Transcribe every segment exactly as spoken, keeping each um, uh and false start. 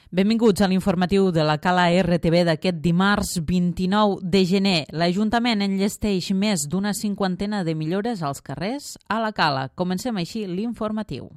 Benvinguts a l'informatiu de la Cala R T V d'aquest dimarts vint-i-nou de gener. L'Ajuntament enllesteix més d'una cinquantena de millores als carrers a la Cala. Comencem així l'informatiu.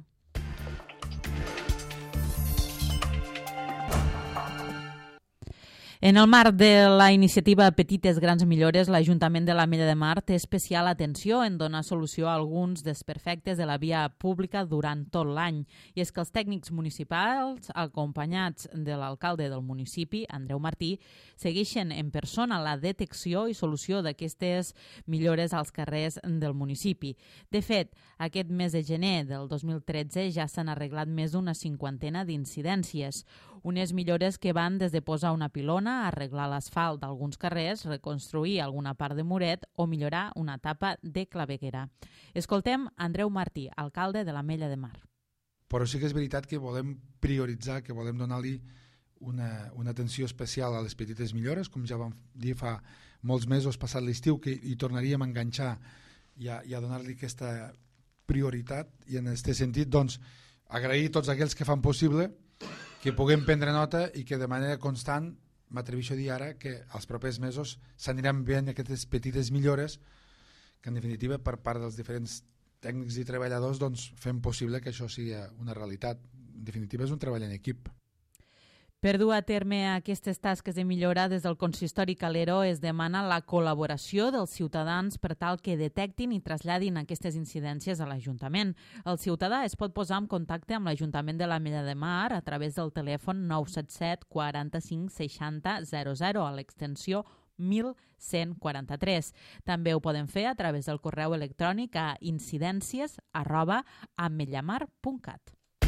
En el marc de la iniciativa Petites Grans Millores, l'Ajuntament de l'Ametlla de Mar té especial atenció en donar solució a alguns desperfectes de la via pública durant tot l'any. I és que els tècnics municipals, acompanyats de l'alcalde del municipi, Andreu Martí, segueixen en persona la detecció i solució d'aquestes millores als carrers del municipi. De fet, aquest mes de gener del dos mil tretze ja s'han arreglat més d'una cinquantena d'incidències. Unes millores que van des de posar una pilona, arreglar l'asfalt d'alguns carrers, reconstruir alguna part de muret o millorar una etapa de claveguera. Escoltem Andreu Martí, alcalde de l'Ametlla de Mar. Però sí que és veritat que volem prioritzar, que volem donar-li una, una atenció especial a les petites millores, com ja vam dir fa molts mesos passat l'estiu, que hi tornaríem a enganxar i a, i a donar-li aquesta prioritat, i en aquest sentit doncs, agrair a tots aquells que fan possible que puguem prendre nota i que de manera constant, m'atreveixo a dir ara, que els propers mesos s'aniran veient aquestes petites millores que en definitiva per part dels diferents tècnics i treballadors doncs, fem possible que això sigui una realitat. En definitiva és un treball en equip. Per dur a terme aquestes tasques de millora, des del consistori calero es demana la col·laboració dels ciutadans per tal que detectin i traslladin aquestes incidències a l'Ajuntament. El ciutadà es pot posar en contacte amb l'Ajuntament de l'Ametlla de Mar a través del telèfon nou set set quaranta-cinc seixanta zero zero a l'extensió mil cent quaranta-tres. També ho poden fer a través del correu electrònic a incidències arroba ametllamar punt cat.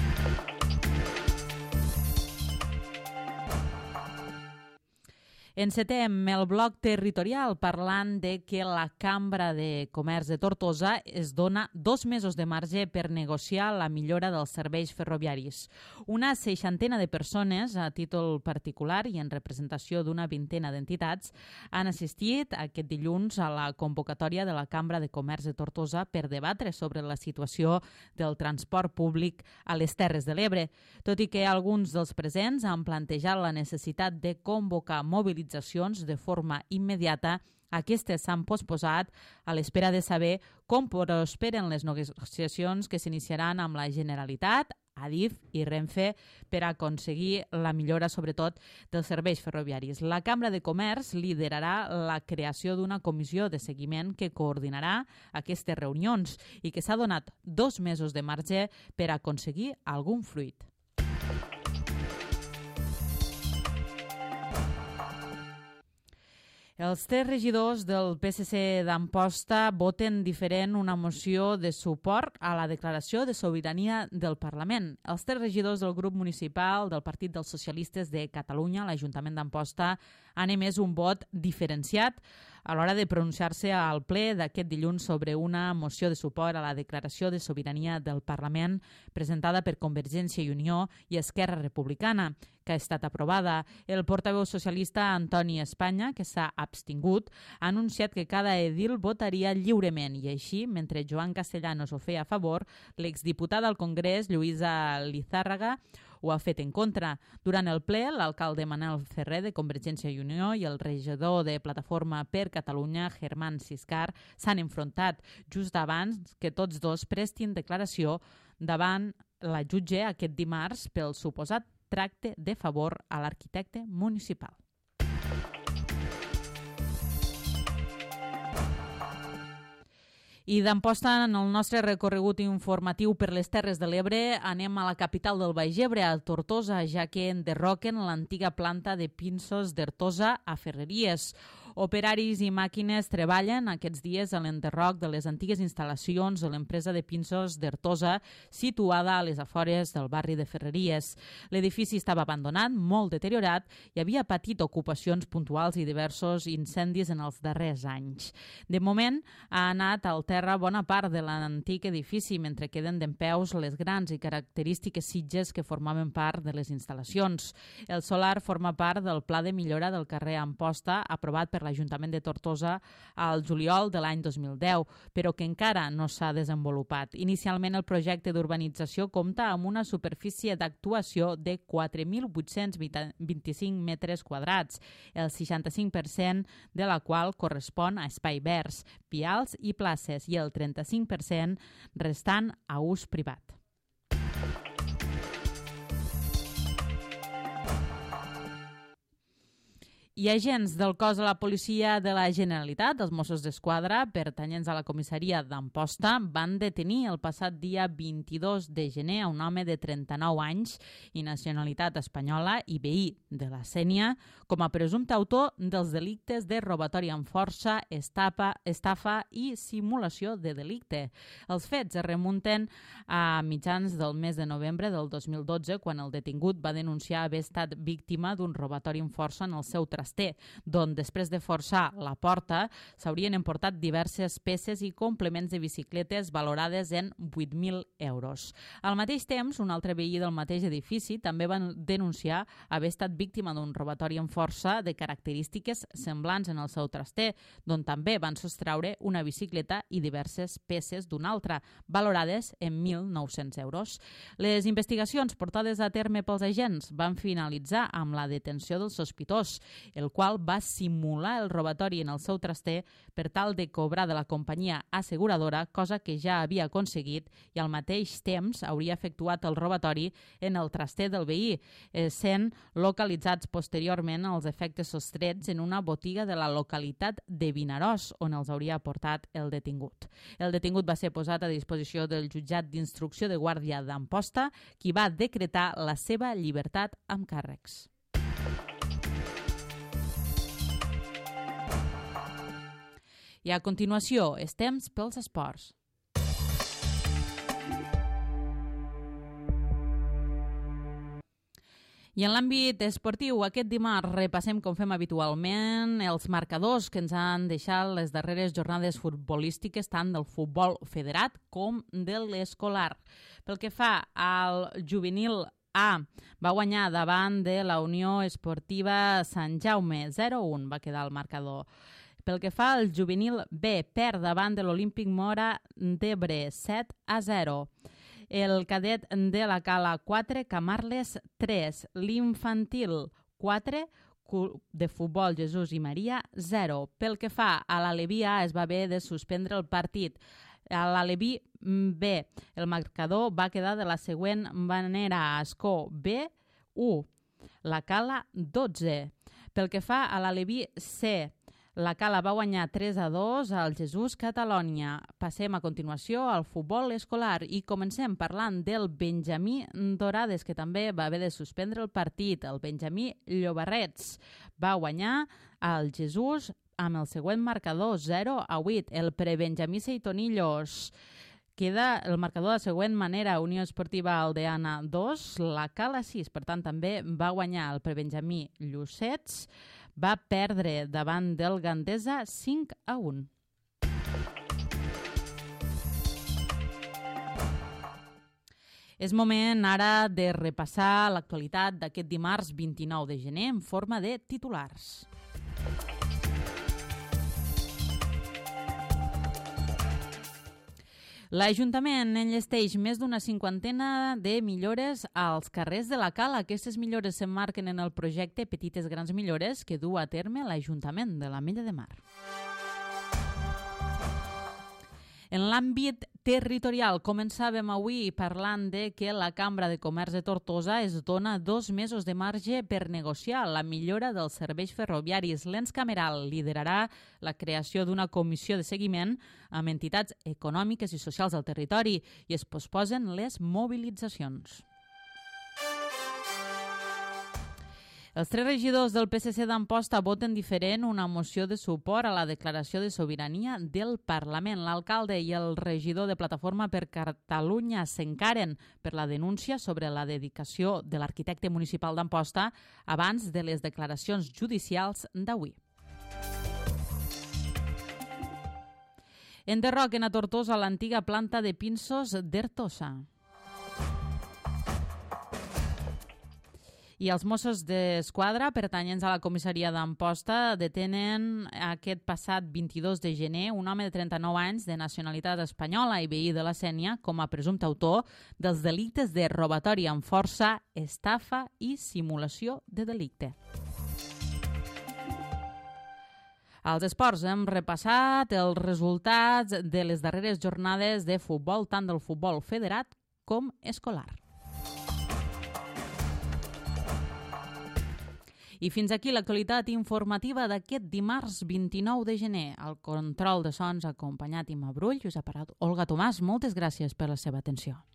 Encetem el bloc territorial parlant de que la Cambra de Comerç de Tortosa es dona dos mesos de marge per negociar la millora dels serveis ferroviaris. Una seixantena de persones, a títol particular i en representació d'una vintena d'entitats, han assistit aquest dilluns a la convocatòria de la Cambra de Comerç de Tortosa per debatre sobre la situació del transport públic a les Terres de l'Ebre. Tot i que alguns dels presents han plantejat la necessitat de convocar mobilitzacions de forma immediata, aquestes s'han posposat a l'espera de saber com prosperen les negociacions que s'iniciaran amb la Generalitat, Adif i Renfe per aconseguir la millora, sobretot, dels serveis ferroviaris. La Cambra de Comerç liderarà la creació d'una comissió de seguiment que coordinarà aquestes reunions i que s'ha donat dos mesos de marge per aconseguir algun fruit. Els tres regidors del P S C d'Amposta voten diferent una moció de suport a la declaració de sobirania del Parlament. Els tres regidors del grup municipal del Partit dels Socialistes de Catalunya a l'Ajuntament d'Amposta han emès un vot diferenciat a l'hora de pronunciar-se al ple d'aquest dilluns sobre una moció de suport a la declaració de sobirania del Parlament presentada per Convergència i Unió i Esquerra Republicana, que ha estat aprovada. El portaveu socialista Antoni Espanya, que s'ha abstingut, ha anunciat que cada edil votaria lliurement i així, mentre Joan Castellanos ho feia a favor, l'exdiputada al Congrés, Lluïsa Lizárraga, ho ha fet en contra. Durant el ple, l'alcalde Manel Ferrer de Convergència i Unió i el regidor de Plataforma per Catalunya, Germán Ciscar, s'han enfrontat just abans que tots dos prestin declaració davant la jutge aquest dimarts pel suposat tracte de favor a l'arquitecte municipal. I d'Amposta, en el nostre recorregut informatiu per les Terres de l'Ebre, anem a la capital del Baix Ebre, a Tortosa, ja que enderroquen l'antiga planta de pinsos d'Artosa a Ferreries. Operaris i màquines treballen aquests dies a l'enderroc de les antigues instal·lacions de l'empresa de pinsos d'Artosa, situada a les afores del barri de Ferreries. L'edifici estava abandonat, molt deteriorat, i havia patit ocupacions puntuals i diversos incendis en els darrers anys. De moment, ha anat al terra bona part de l'antic edifici, mentre queden dempeus les grans i característiques sitges que formaven part de les instal·lacions. El solar forma part del pla de millora del carrer Amposta, aprovat per l'Ajuntament de Tortosa al juliol de l'any dos mil deu, però que encara no s'ha desenvolupat. Inicialment, el projecte d'urbanització compta amb una superfície d'actuació de quatre mil vuit-cents vint-i-cinc metres quadrats, el seixanta-cinc per cent de la qual correspon a espai verds, vials i places, i el trenta-cinc per cent restant a ús privat. I agents del cos de la policia de la Generalitat, els Mossos d'Esquadra, pertanyents a la comissaria d'Amposta, van detenir el passat dia vint-i-dos de gener a un home de trenta-nou anys i nacionalitat espanyola i veí de la Sénia com a presumpte autor dels delictes de robatori amb força, estafa, estafa i simulació de delicte. Els fets es remunten a mitjans del mes de novembre del dos mil dotze, quan el detingut va denunciar haver estat víctima d'un robatori amb força en el seu traster, d'on després de forçar la porta s'haurien emportat diverses peces i complements de bicicletes valorades en vuit mil euros. Al mateix temps, un altre veí del mateix edifici també va denunciar haver estat víctima d'un robatori amb força de característiques semblants en el seu traster, d'on també van sostraure una bicicleta i diverses peces d'una altra, valorades en mil nou-cents euros. Les investigacions portades a terme pels agents van finalitzar amb la detenció del sospitós, el qual va simular el robatori en el seu traster per tal de cobrar de la companyia asseguradora, cosa que ja havia aconseguit, i al mateix temps hauria efectuat el robatori en el traster del veí, sent localitzats posteriorment els efectes sostrets en una botiga de la localitat de Vinaròs, on els hauria aportat el detingut. El detingut va ser posat a disposició del jutjat d'instrucció de Guàrdia d'Amposta, qui va decretar la seva llibertat amb càrrecs. I a continuació, és temps pels esports. I en l'àmbit esportiu, aquest dimarts repassem, com fem habitualment, els marcadors que ens han deixat les darreres jornades futbolístiques, tant del futbol federat com de l'escolar. Pel que fa al juvenil A, va guanyar davant de la Unió Esportiva Sant Jaume, zero a un va quedar el marcador. Pel que fa al juvenil B, perd davant de l'Olímpic Mora d'Ebre, set a zero. El cadet de la Cala, quatre, Camarles, tres. L'infantil, quatre, de futbol Jesús i Maria, zero. Pel que fa a l'Aleví A, es va haver de suspendre el partit. A l'Aleví B, el marcador va quedar de la següent manera: Ascó B, u. La Cala, dotze. Pel que fa a l'Aleví C, la Cala va guanyar tres a dos al Jesús Catalònia. Passem a continuació al futbol escolar i comencem parlant del Benjamí Dorades, que també va haver de suspendre el partit. El Benjamí Llobarrets va guanyar al Jesús amb el següent marcador, zero a vuit. El prebenjamí Seitonillos queda el marcador de la següent manera: Unió Esportiva Aldeana, dos, la Cala, sis. Per tant, també va guanyar el prebenjamí Llucets. Va perdre davant del Gandesa cinc a un. És moment ara de repassar l'actualitat d'aquest dimarts vint-i-nou de gener en forma de titulars. L'Ajuntament enllesteix més d'una cinquantena de millores als carrers de la Cala. Aquestes millores s'emmarquen en el projecte Petites Grans Millores que du a terme l'Ajuntament de l'Ametlla de Mar. En l'àmbit territorial, començàvem avui parlant de que la Cambra de Comerç de Tortosa es dona dos mesos de marge per negociar la millora dels serveis ferroviaris. L'ens cameral liderarà la creació d'una comissió de seguiment amb entitats econòmiques i socials del territori i es posposen les mobilitzacions. Els tres regidors del P S C d'Amposta voten diferent una moció de suport a la declaració de sobirania del Parlament. L'alcalde i el regidor de Plataforma per Catalunya s'encaren per la denúncia sobre la dedicació de l'arquitecte municipal d'Amposta abans de les declaracions judicials d'avui. Enderroquen a Tortosa l'antiga planta de pinsos d'Ertosa. I els Mossos d'Esquadra, pertanyents a la comissaria d'Amposta, detenen aquest passat vint-i-dos de gener un home de trenta-nou anys de nacionalitat espanyola i veí de la Sénia com a presumpte autor dels delictes de robatori amb força, estafa i simulació de delicte. Als esports hem repassat els resultats de les darreres jornades de futbol, tant del futbol federat com escolar. I fins aquí l'actualitat informativa d'aquest dimarts vint-i-nou de gener. Al control de sons acompanyat Imma Brull, us ha parlat Olga Tomàs. Moltes gràcies per la seva atenció.